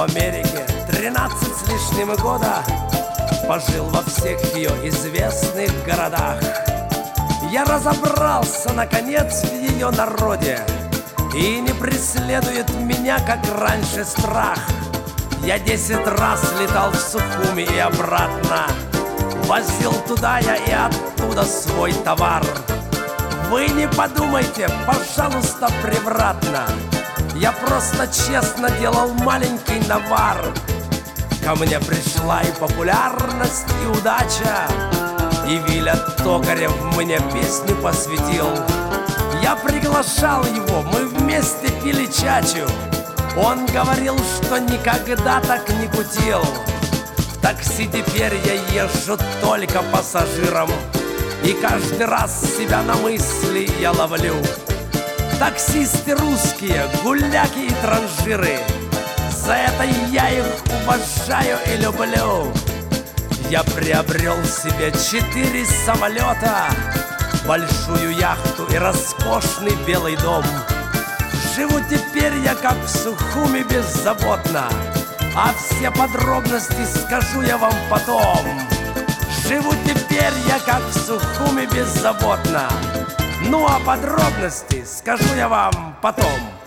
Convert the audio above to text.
в Америке 13 с лишним года, пожил во всех ее известных городах. Я разобрался, наконец, в ее народе, и не преследует меня, как раньше, страх. Я 10 раз летал в Сухуми и обратно, возил туда я и оттуда свой товар. Вы не подумайте, пожалуйста, превратно, я просто честно делал маленький навар. Ко мне пришла и популярность, и удача, и Виля Токарев мне песню посвятил. Я приглашал его, мы вместе пили чачу. Он говорил, что никогда так не кутил. В такси теперь я езжу только пассажиром, и каждый раз себя на мысли я ловлю. Таксисты русские, гуляки и транжиры, за это я их уважаю и люблю. Я приобрел себе 4 самолета, большую яхту и роскошный белый дом. Живу теперь я как в Сухуми беззаботно, а все подробности скажу я вам потом. Живу теперь я как в Сухуми беззаботно, ну а подробности скажу я вам потом.